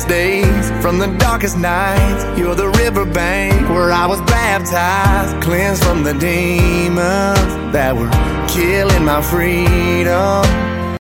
clearest days, from the darkest nights. You're the riverbank where I was baptized, cleansed from the demons that were killing my freedom.